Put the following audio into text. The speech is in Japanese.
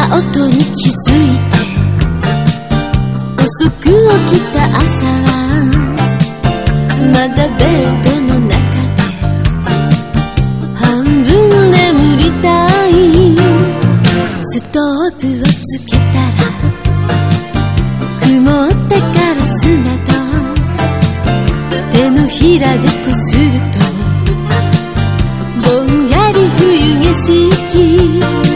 音に気づいて遅く起きた朝はまだベッドの中で半分眠りたい。ストーブをつけたら曇ったガラスなど手のひらでこするとぼんやり冬景色。